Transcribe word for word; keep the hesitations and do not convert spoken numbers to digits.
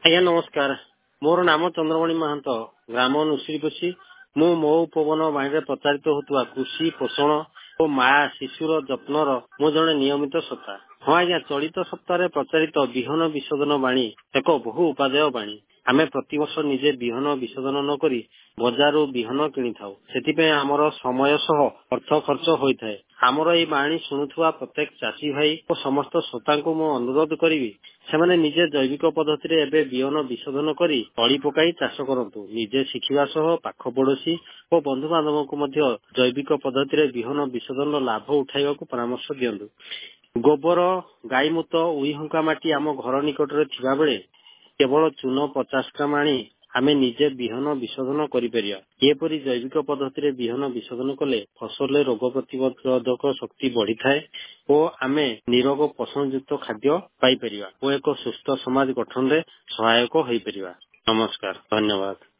ଆଜ୍ଞା ନମସ୍କାର। ମୋର ନାମ ଚନ୍ଦ୍ରମଣି ମହାନ୍ତ, ଗ୍ରାମ ନୁସିରିପୋଷି। ମୁଁ ମୋ ଉପବନ ବାଣୀରେ ପ୍ରଚାରିତ ହେଉଥିବା କୃଷି ପୋଷଣ ଓ ମା ଶିଶୁର ଯତ୍ନର ମୁଁ ଜଣେ ନିୟମିତ ଶ୍ରୋତା। ହଁ ଆଜ୍ଞା, ଚଳିତ ସପ୍ତାହରେ ପ୍ରଚାରିତ ବିହନ ବିଶୋଧନ ବାଣୀ ଏକ ବହୁ ଉପାଦେୟ ବାଣୀ। ଆମେ ପ୍ରତିବର୍ଷ ନିଜେ ବିହନ ବିଶୋଧନ ନ କରି ବଜାରରୁ ବିହନ କିଣିଥାଉ। ସେଥିପାଇଁ ଆମର ସମୟ ସହ ଅର୍ଥ ଖର୍ଚ୍ଚ ହୋଇଥାଏ। ଆମର ଏହି ବାଣୀ ଶୁଣୁଥିବା ପ୍ରତ୍ୟେକ ଚାଷୀ ଭାଇ ଓ ସମସ୍ତ ଶ୍ରୋତାଙ୍କୁ ମୁଁ ଅନୁରୋଧ କରିବି, ସେମାନେ ନିଜେ ଜୈବିକ ପଦ୍ଧତିରେ ଏବେ ବିହନ ବିଶୋଧନ କରି ତଳି ପକାଇ ଚାଷ କରନ୍ତୁ। ନିଜେ ଶିଖିବା ସହ ପାଖ ପଡୋଶୀ ଓ ବନ୍ଧୁବାନ୍ଧବଙ୍କୁ ମଧ୍ୟ ଜୈବିକ ପଦ୍ଧତିରେ ବିହନ ବିଶୋଧନର ଲାଭ ଉଠାଇବାକୁ ପରାମର୍ଶ ଦିଅନ୍ତୁ। ଗୋବର, ଗାଈମୂତ, ଉଇହୁଙ୍କା ମାଟି ଆମ ଘର ନିକଟରେ ଥିବା ବେଳେ କେବଳ ଚୂନ ପଚାଶ ଗ୍ରାମ ଆଣି ଆମେ ନିଜେ ବିହନ ବିଶୋଧନ କରିପାରିବା। ଏପରି ଜୈବିକ ପଦ୍ଧତିରେ ବିହନ ବିଶୋଧନ କଲେ ଫସଲରେ ରୋଗ ପ୍ରତିରୋଧକ ଶକ୍ତି ବଢିଥାଏ ଓ ଆମେ ନିରୋଗ ପୋଷଣଯୁକ୍ତ ଖାଦ୍ୟ ପାଇପାରିବା ଓ ଏକ ସୁସ୍ଥ ସମାଜ ଗଠନରେ ସହାୟକ ହୋଇପାରିବା। ନମସ୍କାର, ଧନ୍ୟବାଦ।